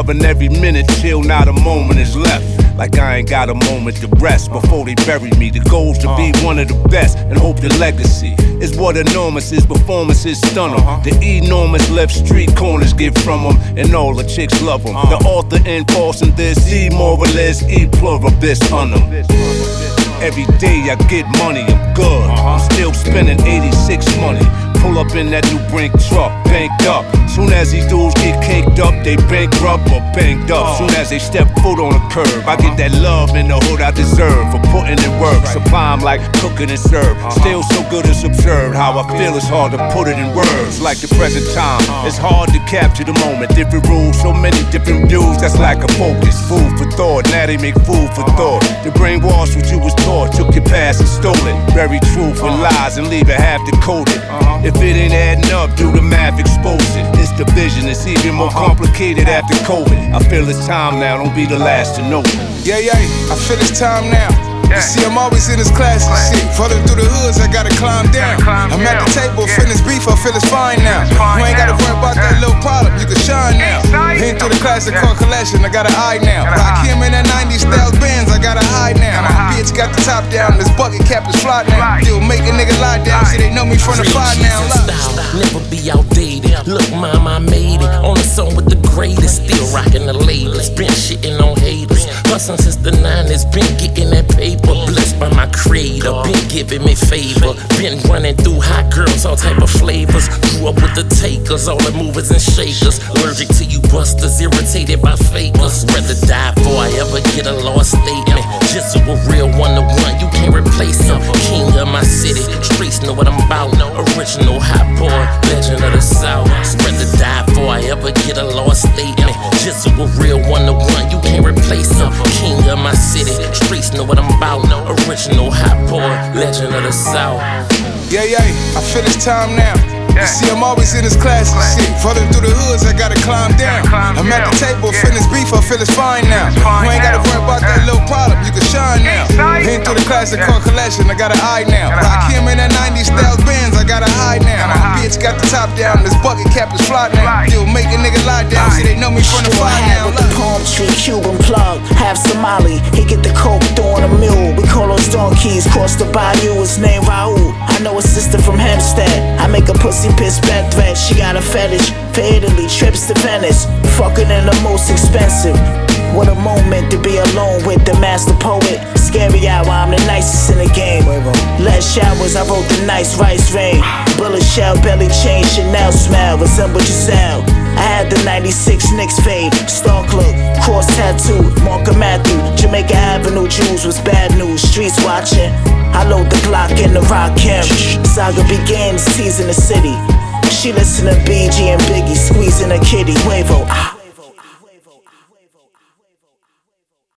loving every minute till not a moment is left. Like I ain't got a moment to rest before they bury me. The goal's to be one of the best and hope the legacy is what enormous is. Performances stun them. The enormous left street corners get from them, and all the chicks love them. The author enforcing this, E moralist, E pluribus on them. Every day I get money, I'm good. I'm still spending 86 money. Pull up in that new Brink truck, banked up. Soon as these dudes get caked up, they bankrupt or banged up. Soon as they step foot on the curb, I get that love in the hood I deserve for putting in work. Supply 'em like cooking and serve. Still so good it's absurd. How I feel it's hard to put it in words. Like the present time, it's hard to capture the moment. Different rules, so many different views. That's like a focus. Food for thought, now they make food for thought. The brainwash what you was taught, took your past and stole it. Bury truth with lies and leave it half decoded. If it ain't adding up, do the math, expose it. It's division, it's even more complicated after COVID. I feel it's time now, don't be the last to know it. Yeah, I feel it's time now. You see, I'm always in this classy shit. Falling through the hoods, I gotta climb down. I'm at the table, finish beef, I feel it's fine now. You ain't gotta worry about that little problem, you can shine now. Been through the classic car collection, I got an eye now. Rock him in that 90s styles Benz, I gotta hide now. My bitch got the top down, this bucket cap is fly now. Still make a nigga lie down, see they know me from the fire now. Never be outdated. Look, mama, I made it. On the song with the greatest. Still rocking the latest. Been shitting on haters. Hustling since the 90s. Been getting that paper. Blessed by my creator. Been giving me favor. Been running through hot girls, all type of flavors. Grew up with the takers, all the movers and shakers. Allergic to you busters, irritated by fakers. Rather die before I ever get a lost statement. Just a real one-to-one, you can't replace him. King of my city, streets know what I'm about. Original hot boy, legend of the South. Rather die before I ever get a lost statement. Just a real one-to-one, you can't replace him. King of my city, streets know what I'm about. Original hot boy, legend of the South. Yeah, I feel it's time now. You see, I'm always in this classy shit. Falling through the hoods, I gotta climb down. I'm at the table, finish beef, I feel it's fine now. You ain't gotta worry about that little problem, you can shine now. Been through the classic car collection, I got an eye now. Rock him in that 90s styles Benz, I gotta hide now. My bitch got the top down, this bucket cap is fly now. Still make a nigga lie down, see they know me from the fire now. With the palm tree, Cuban plug, half Somali. He get the coke, throwing a mule. We call those donkeys, cross the bayou, his name Raul. I know a sister from Hempstead, I make a pussy piss bed threat. She got a fetish for Italy, trips to Venice. Fucking in the most expensive. What a moment to be alone with the master poet. Scary hour, I'm the nicest in the game. Less showers, I wrote the nice rice rain. Bullet shell, belly chain, Chanel smell, resemble Giselle. I had the 96 Knicks fade, Stark look, cross tattoo, Mark Matthew. Jamaica Avenue Jews was bad news, streets watching. I load the Glock in the rock him. Saga begins, teasing the city. She listen to BG and Biggie, squeezing a kitty, Huevo.